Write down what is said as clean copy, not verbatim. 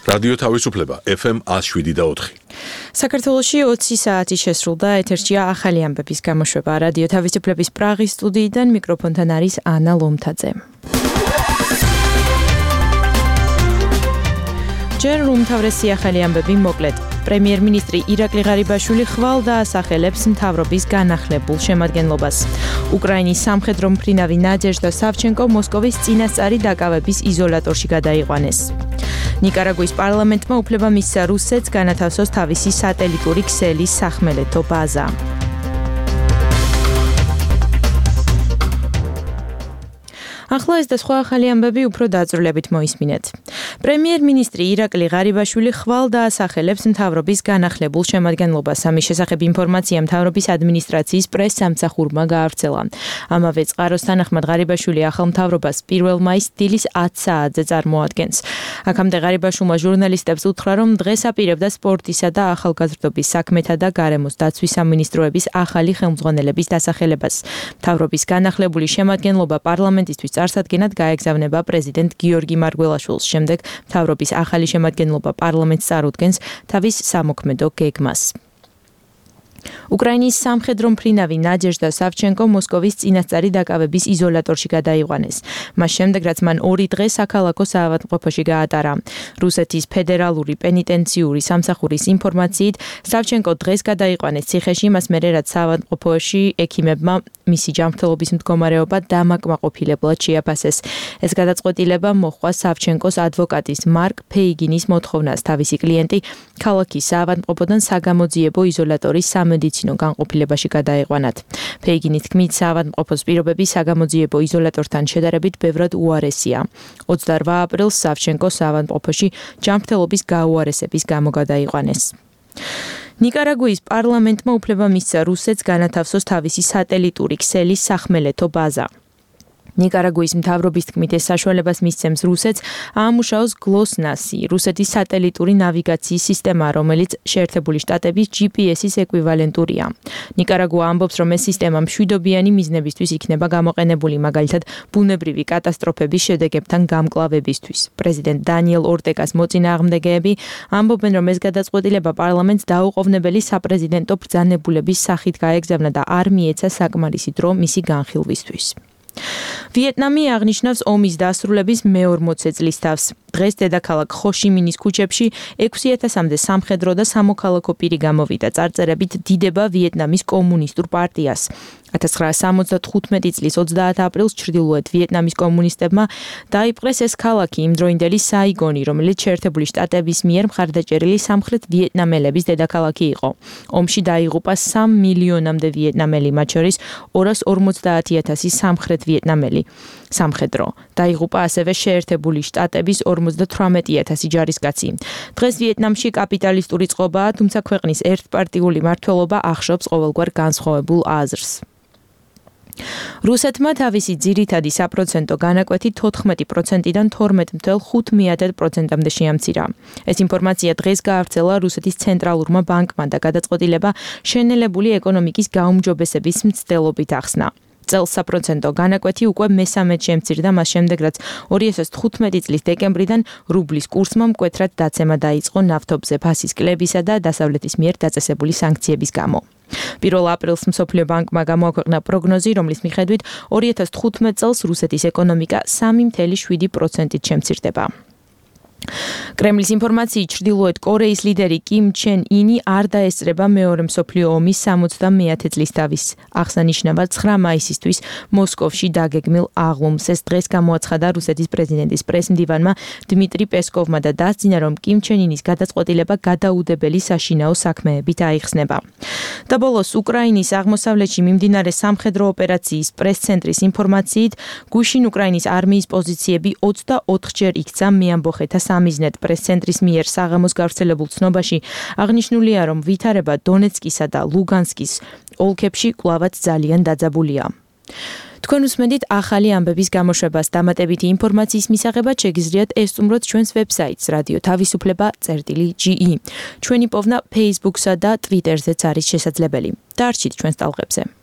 რადიო თავისუფლება FM 107.4. საქართველოში 20 საათი შესრულდა, ეთერშია ახალი ამბების გამოშვება. რადიო თავისუფლების პრაღის სტუდიიდან მიკროფონთან არის ანა ლომთაძე. ჯერ უმთავრესი ახალი ამბები მოკლედ. პრემიერ-მინისტრი ირაკლი ღარიბაშვილი ხვალ დაასახელებს მთავრობის განახლებულ შემადგენლობას. უკრაინის სამხედრო მფრინავი ნაჯეჟდა სავჩენკო მოსკოვის წინასწარი დაკავების იზოლატორში გადაიყვანეს. ნიკარაგუის პარლამენტმა უფლება მისცა რუსეთს განათავსოს თავისი სატელიტური ქსელის სახმელეთო ბაზა. ახლა ეს და სხვა ახალი ამბები უფრო დაწვრილებით მოისმინეთ. პრემიერ-მინისტრი ირაკლი ღარიბაშვილი ხვალ დაასახელებს მთავრობის განახლებულ შემადგენლობას. ამის შესახებ ინფორმაცია მთავრობის ადმინისტრაციის პრეს-სამსახურმა გაავრცელა. ამავე წყაროს თანახმად ღარიბაშვილი ახალ მთავრობას 1 მაისს დილის 10 საათზე წარმოადგენს. აქამდე ღარიბაშვილმა ჟურნალისტებს უთხრა, რომ დღეს აპირებდა სპორტისა და ახალგაზრდობის საქმეთა და გარემოს დაცვის სამინისტროების ახალი ხელმძღვანელების დასახელებას. მთავრობის განახლებული შემადგენლობა პარლამენტისთვის წარსადგენად გაეგზავნება პრეზიდენტ გიორგი მარგველაშვილს. შემდეგ მთავრობის ახალი შემადგენლობა პარლამენტს წარუდგენს თავის სამოქმედო გეგმას. უკრაინის სამხედრო მფრინავი ნაჯეჟდა სავჩენკო მოსკოვის წინასწარი დაკავების იზოლატორში გადაიყვანეს. მას შემდეგ, რაც მან 2 დღე საქალაქო საავადმყოფოში გაატარა. რუსეთის ფედერალური პენიტენციური სამსახურის ინფორმაციით, სავჩენკო დღეს გადაიყვანეს ციხეში, მას მერე რაც საავადმყოფოში ექიმებმა მისი ჯანმრთელობის მდგომარეობა დამაკმაყოფილებლად შეაფასეს. ეს გადაწყვეტილება მოჰყვა სავჩენკოს ადვოკატის მარკ ფეიგინის მოთხოვნას. თავისი კლიენტი ქალაქის საავადმყოფოდან საგამოძიებო იზოლატორის სამედიცინო განყოფილებაში გადაეყვანათ. ფეიგინის თქმით, საავადმყოფოს პირობები საგამოძიებო იზოლატორთან შედარებით ბევრად უარესია. 28 აპრილს სავჩენკო საავადმყოფოში ჯანმრთელობის გაუარესების გამო გადაიყვანეს. ნიკარაგუის პარლამენტმა უფლება მისცა რუსეთს განათავსოს თავისი სატელიტური ქსელის სახმელეთო ბაზა. ნიკარაგუის მთავრობის თქმით, ეს საშუალებას მისცემს რუსეთს აამუშაოს გლოსნასი, რუსეთის სატელიტური ნავიგაციის სისტემა, რომელიც შეერთებული შტატების GPS-ის ეკვივალენტურია. ნიკარაგუა ამბობს, რომ ეს სისტემა მშვიდობიანი მიზნებისთვის იქნება გამოყენებული, მაგალითად, ბუნებრივი კატასტროფების შედეგებთან გამკლავებისთვის. პრეზიდენტ დანიელ ორტეგას მოწინააღმდეგეები ამბობენ, რომ ეს გადაწყვეტილება პარლამენტს დაუყოვნებელი საპრეზიდენტო ბრძანებულების სახით გაეგზავნა და არ მიეცა საკმარისი დრო მისი განხილვისთვის. ვიეტნამი აღნიშნავს ომის დასრულების მე-40 წლის თავს. დღეს დედაქალაქ ხოშიმინის ქუჩებში 6000-მდე სამხედრო და სამოქალაქო პირი გამოვიდა წარწერებით დიდება ვიეტნამის კომუნისტურ პარტიას. 1975 წლის 30 აპრილს ჩრდილოეთ ვიეტნამის კომუნისტებმა დაიპყრეს ეს ქალაქი, იმდროინდელი საიგონი, რომელიც შეერთებული შტატების მიერ მხარდაჭერილი სამხრეთ ვიეტნამელების დედაქალაქი იყო. ომში დაიღუპა 3 მილიონამდე ვიეტნამელი, მათ შორის 250,000 სამხრეთ ვიეტნამელი. სამხედრო დაიღუპა ასევე შეერთებული შტატების 58,000 ჯარისკაცი. დღეს ვიეტნამში კაპიტალისტური წყობაა, თუმცა ქვეყნის ერთპარტიული მმართველობა ახშობს ყოველგვარ განსხვავებულ აზრს. რუსეთმა თავისი ძირითადი საპროცენტო განაკვეთი 14%-დან 12,5%-მდე შეამცირა. ეს ინფორმაცია დღეს გაავრცელა რუსეთის ცენტრალურმა ბანკმა და გადაწყვეტილება შენელებული ეკონომიკის გაუმჯობესების მცდელობით ახსნა. წელს საპროცენტო განაკვეთი უკვე მესამედ შემცირდა, მას შემდეგ, რაც 2015 წლის დეკემბრიდან რუბლის კურსმა მკვეთრად დაცემა დაიწყო ნავთობზე ფასის კლებისა და დასავლეთის მიერ დაწესებული სანქციების გამო. 1 აპრილს მსოფლიო ბანკმა გამოაქვეყნა პროგნოზი, რომლის მიხედვით 2015 წელს რუსეთის ეკონომიკა 3,7%-ით შემცირდება. კრემლის ინფორმაციით, ჩრდილოეთ კორეის ლიდერი კიმ ჩენ ინი არ დაესწრება მეორე მსოფლიო ომის 70-მე წლის თავის აღსანიშნავად 9 მაისისთვის მოსკოვში დაგეგმილ აღლუმს. ეს დღეს გამოაცხადა რუსეთის პრეზიდენტის პრესმდივანმა დმიტრი პესკოვმა და დასძინა, რომ კიმ ჩენ ინის გადაწყვეტილება გადაუდებელი საშინაო საქმეებით აიხსნება. და ბოლოს უკრაინის აღმოსავლეთში მიმდინარე სამხედრო ოპერაციის პრეს-ცენტრის ინფორმაციით, გუშინ უკრაინის არმიის პოზიციები 24-ჯერ იქცა მეამბოხეთა სამიზნედ. პრეს-ცენტრის მიერ საღამოს გავრცელებულ ცნობაში აღნიშნულია, რომ ვითარება დონეცკისა და ლუგანსკის ოლქებში კვლავაც ძალიან დაძაბულია. თქვენ უსმენთ ახალი ამბების გამოშვებას. დამატებითი ინფორმაციის მისაღებად შეგიძლიათ ესწუმროთ ჩვენს ვებსაიტს რადიო თავისუფლება.ge. ჩვენი პოვნა Facebook-სა და Twitter-ზეც არის შესაძლებელი. დარჩით ჩვენს ტალღებზე.